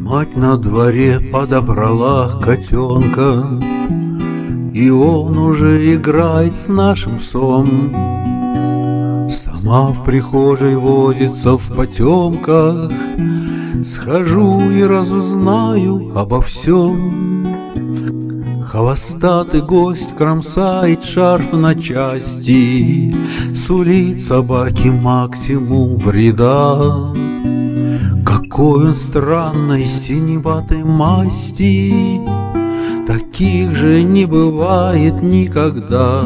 Мать на дворе подобрала котенка, и он уже играет с нашим псом. Сама в прихожей возится в потемках. Схожу и разузнаю обо всем. Хвостатый гость кромсает шарф на части, сулит собаке максимум вреда. Какой он странной синеватой масти, таких же не бывает никогда.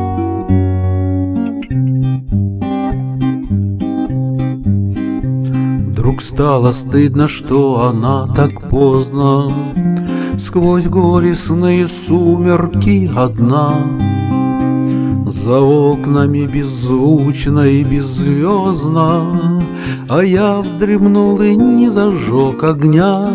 Вдруг стало стыдно, что она так поздно сквозь горестные сумерки одна. За окнами беззвучно и беззвездно, а я вздремнул и не зажег огня.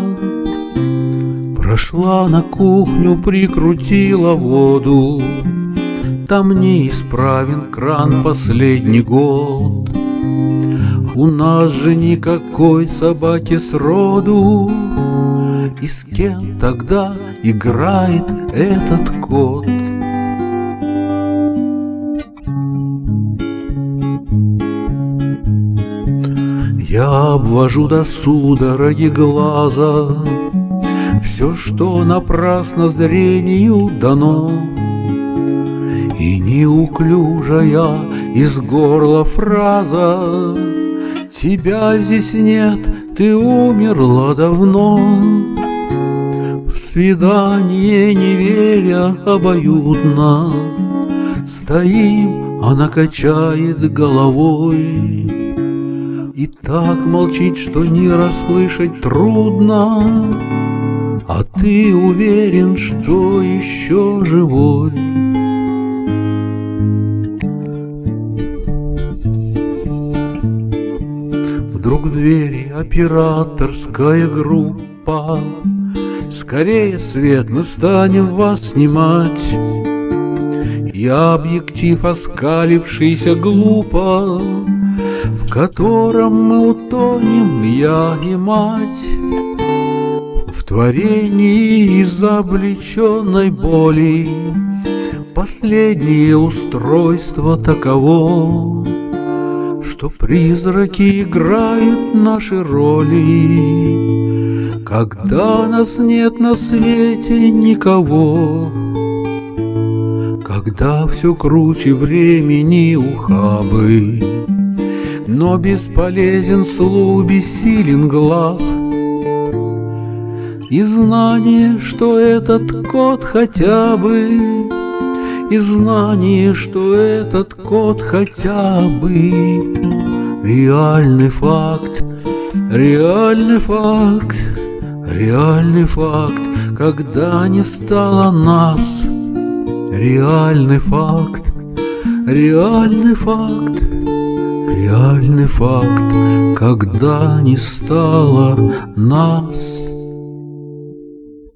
Прошла на кухню, прикрутила воду, там неисправен кран последний год. У нас же никакой собаки сроду, и с кем тогда играет этот кот? Я обвожу до судороги глаза все, что напрасно зрению дано, и неуклюжая из горла фраза: тебя здесь нет, ты умерла давно. В свидание не веря обоюдно стоим, она качает головой и так молчит, что не расслышать трудно, а ты уверен, что еще живой. Вдруг в двери операторская группа: скорее свет, мы станем вас снимать. И объектив, оскалившийся глупо, в котором мы утонем, я и мать, в творении изобличенной боли. Последнее устройство таково, что призраки играют наши роли, когда нас нет на свете никого, когда все круче времени ухабы, но бесполезен слух, бессилен глаз. И знание, что этот кот хотя бы, и знание, что этот кот хотя бы реальный факт, реальный факт, реальный факт, когда не стало нас. Реальный факт, реальный факт, реальный факт, когда не стало нас.